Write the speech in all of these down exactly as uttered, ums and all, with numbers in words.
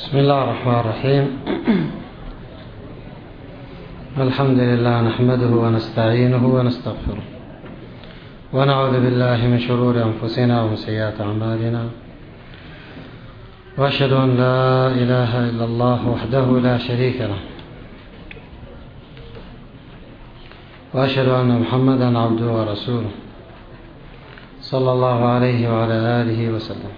بسم الله الرحمن الرحيم. الحمد لله نحمده ونستعينه ونستغفره ونعوذ بالله من شرور أنفسنا ومن سيئات أعمالنا، وأشهد أن لا إله إلا الله وحده لا شريك له، وأشهد أن محمدا عبده ورسوله صلى الله عليه وعلى آله وسلم.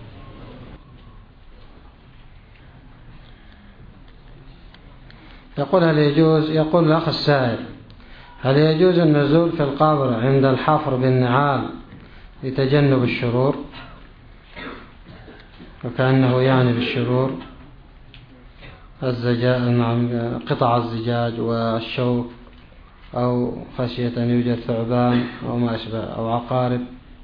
يقول هل يجوز يقول الأخ السائل هل يجوز النزول في القبر عند الحفر بالنعال لتجنب الشرور؟ وكأنه يعني بالشرور الزجاج، قطع الزجاج والشوك، أو خشية أن يوجد ثعبان أو ما أشبه أو عقارب.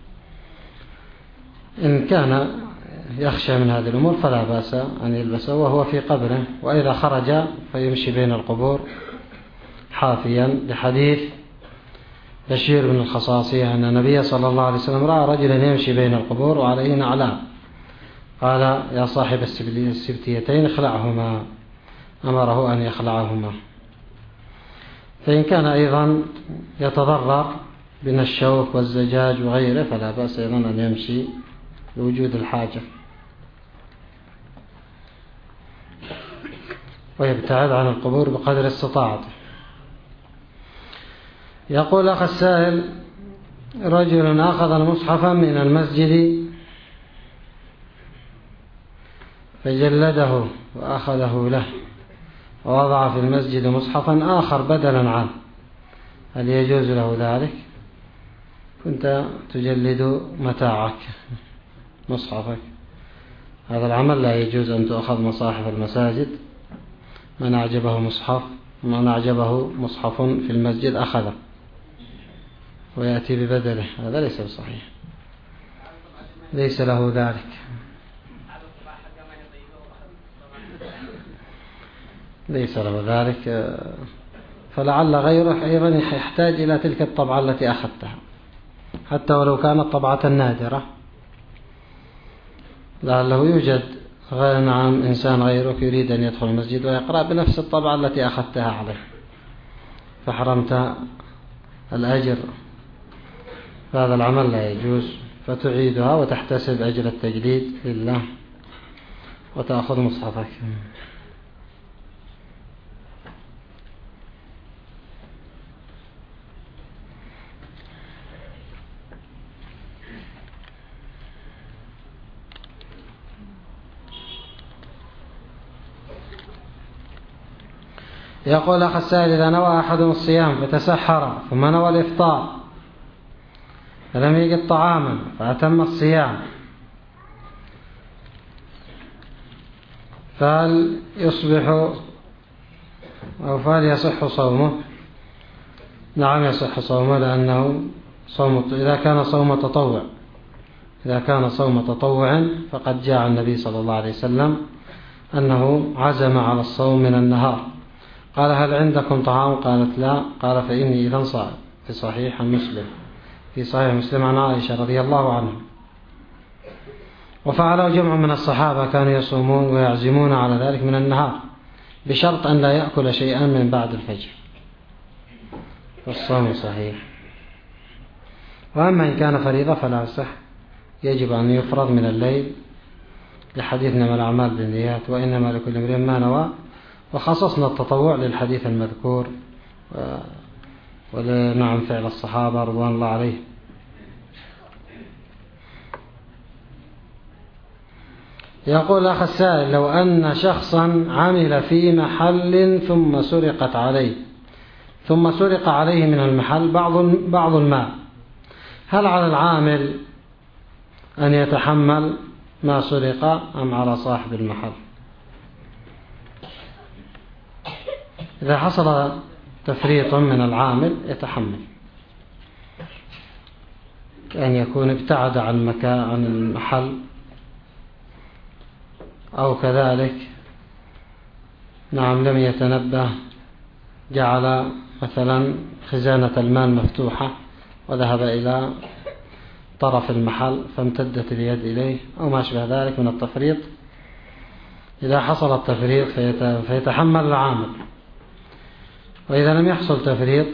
إن كان يخشى من هذه الأمور فلا بأس أن يلبسه وهو في قبره، وإذا خرج فيمشي بين القبور حافيا، لحديث بشير بن الخصاصية أن النبي صلى الله عليه وسلم رأى رجلا يمشي بين القبور وعليه نعلان، قال يا صاحب السبتيتين اخلعهما، أمره أن يخلعهما. فإن كان أيضا يتضرر من الشوك والزجاج وغيره فلا بأس أيضا أن يمشي لوجود الحاجة، ويبتعد عن القبور بقدر استطاعته. يقول أخ السائل رجل أخذ مصحفا من المسجد فجلده وأخذه له ووضع في المسجد مصحفا آخر بدلا عنه، هل يجوز له ذلك؟ كنت تجلد متاعك مصحفك، هذا العمل لا يجوز أن تأخذ مصاحف المساجد. من أعجبه مصحف من أعجبه مصحف في المسجد أخذه ويأتي ببدله، هذا ليس بصحيح، ليس له ذلك. ليس له ذلك، فلعل غيره أيضا يحتاج إلى تلك الطبعة التي أخذتها حتى ولو كانت طبعة نادرة، لعله يوجد غير نعم إنسان غيرك يريد أن يدخل المسجد ويقرأ بنفس الطبعة التي أخذتها عليه فحرمت الأجر، فهذا العمل لا يجوز، فتعيدها وتحتسب أجر التجديد لله وتأخذ مصحفك. يقول أخ السائل إذا نوى أحد الصيام فتسحر ثم نوى الإفطار فلم يجد طعاما فأتم الصيام، فهل يصبح أو فهل يصح صومه؟ نعم يصح صومه، لأنه صوم إذا كان صوم تطوع إذا كان صوم تطوع فقد جاء النبي صلى الله عليه وسلم أنه عزم على الصوم من النهار، قال هل عندكم طعام؟ قالت لا، قال فإني إذن صائم، في صحيح مسلم في صحيح مسلم عن عائشة رضي الله عنها. وفعله جمع من الصحابة كانوا يصومون ويعزمون على ذلك من النهار بشرط أن لا يأكل شيئا من بعد الفجر، والصوم صحيح. وأما إن كان فريضة فلا صح، يجب أن يفرض من الليل لحديث إنما الأعمال بالنيات وإنما لكل امرئ ما نوى، وخصصنا التطوع للحديث المذكور ولنعم فعل الصحابة رضوان الله عليه. يقول أخ السائل لو أن شخصا عمل في محل ثم سرقت عليه ثم سرق عليه من المحل بعض بعض المال، هل على العامل أن يتحمل ما سرق أم على صاحب المحل؟ إذا حصل تفريط من العامل يتحمل، كأن يكون ابتعد عن مكان عن المحل، أو كذلك نعم لم يتنبه جعل مثلا خزانة المال مفتوحة وذهب إلى طرف المحل فامتدت اليد إليه أو ما شبه ذلك من التفريط، إذا حصل التفريط فيتحمل العامل، وإذا لم يحصل تفريط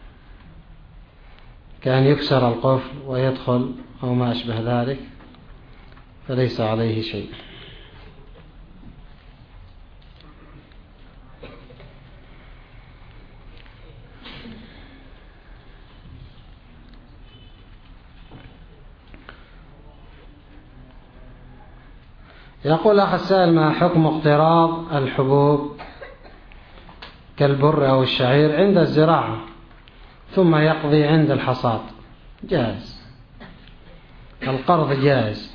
كأن يكسر القفل ويدخل أو ما أشبه ذلك فليس عليه شيء. يقول أخ السائل: ما حكم اقتراض الحبوب كالبر أو الشعير عند الزراعة ثم يقضي عند الحصاد؟ جائز، القرض جائز.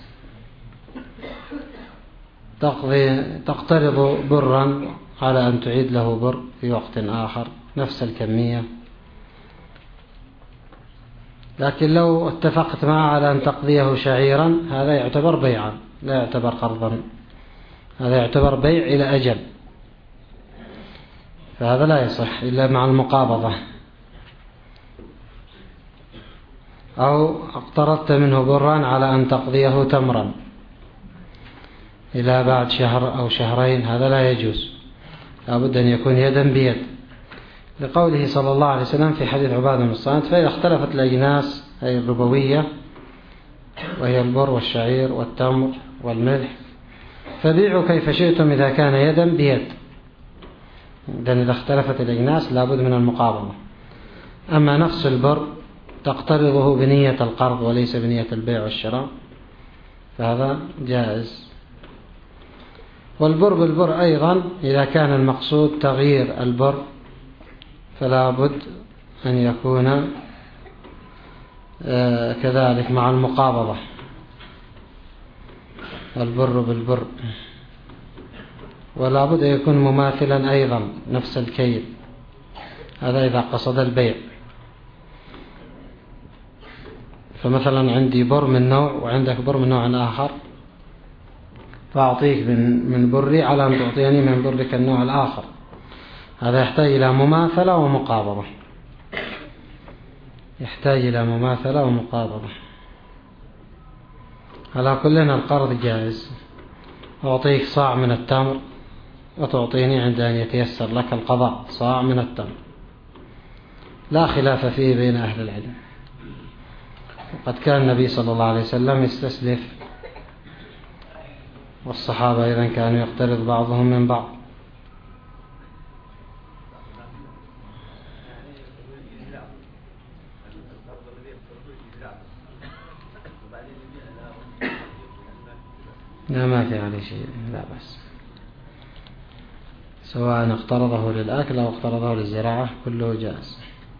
تقضي تقترض برا على أن تعيد له بر في وقت آخر نفس الكمية، لكن لو اتفقت معه على أن تقضيه شعيرا هذا يعتبر بيعا لا يعتبر قرضا، هذا يعتبر بيع إلى أجل، فهذا لا يصح إلا مع المقابضة. أو اقترضت منه برا على أن تقضيه تمرا إلى بعد شهر أو شهرين، هذا لا يجوز، لابد أن يكون يدا بيد، لقوله صلى الله عليه وسلم في حديث عبادة بن الصامت: فإذا اختلفت الأجناس أي الربوية وهي البر والشعير والتمر والملح فبيعوا كيف شئتم إذا كان يدا بيد. إذن إذا اختلفت الأجناس لابد من المقابضة. أما نفس البر تقترضه بنية القرض وليس بنية البيع والشراء فهذا جائز. والبر بالبر أيضا إذا كان المقصود تغيير البر فلا بد أن يكون كذلك مع المقابضة، البر بالبر، ولا بد أن يكون مماثلا أيضا نفس الكيل، هذا إذا قصد البيع. فمثلا عندي بر من نوع وعندك بر من نوع آخر، فأعطيك من من بري على أن تعطيني من برك النوع الآخر، هذا يحتاج إلى مماثلة ومقابضة، يحتاج إلى مماثلة ومقابضة. على كلنا القرض جائز، أعطيك صاع من التمر وتعطيني عند أن يتيسر لك القضاء صاع من التمر، لا خلاف فيه بين أهل العلم. وقد كان النبي صلى الله عليه وسلم يستسلف، والصحابة أيضا كانوا يقترض بعضهم من بعض. لا ما في عليه شيء، لا بس سواء اقترضه للأكل أو اقترضه للزراعة كله جائز.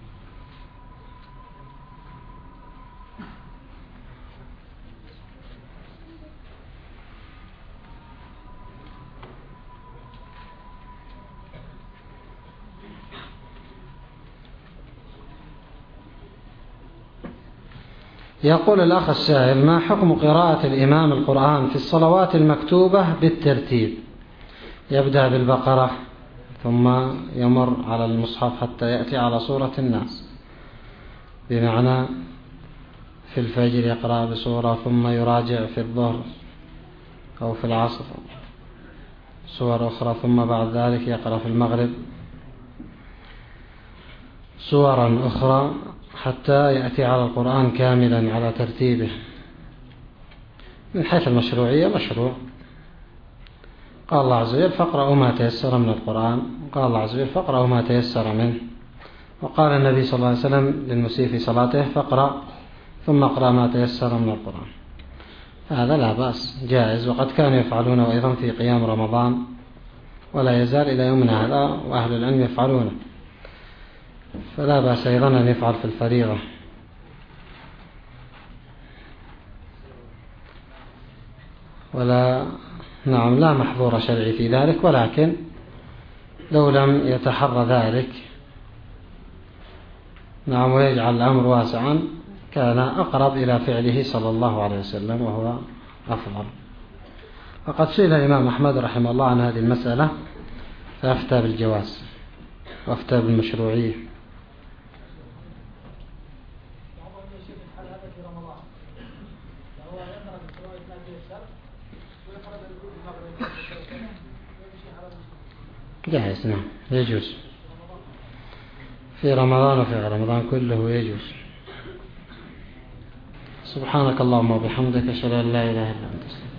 يقول الأخ السائل: ما حكم قراءة الإمام القرآن في الصلوات المكتوبة بالترتيب؟ يبدأ بالبقرة ثم يمر على المصحف حتى يأتي على سورة الناس، بمعنى في الفجر يقرأ بسورة ثم يراجع في الظهر أو في العصر سور أخرى، ثم بعد ذلك يقرأ في المغرب سورا أخرى حتى يأتي على القرآن كاملا على ترتيبه. من حيث المشروعية مشروع، قال الله عز وجل: فاقرأوا ما تيسر من القرآن، قال الله عز وجل: فاقرأوا ما تيسر منه، وقال النبي صلى الله عليه وسلم للمسيء في صلاته: فاقرأ ثم اقرأ ما تيسر من القرآن. هذا لا بأس، جائز، وقد كانوا يفعلونه أيضا في قيام رمضان ولا يزال إلى يومنا هذا وأهل العلم يفعلونه، فلا بأس أيضا أن يفعل في الفريضة. ولا نعم لا محظور شرعي في ذلك، ولكن لو لم يتحرى ذلك نعم ويجعل الأمر واسعا كان أقرب إلى فعله صلى الله عليه وسلم وهو أفضل. وقد سئل الإمام أحمد رحمه الله عن هذه المسألة فأفتى بالجواز وأفتى بالمشروعية. جائز نعم يجوز في رمضان وفي غير رمضان كله يجوز. سبحانك اللهم وبحمدك أشهد أن لا إله إلا أنت.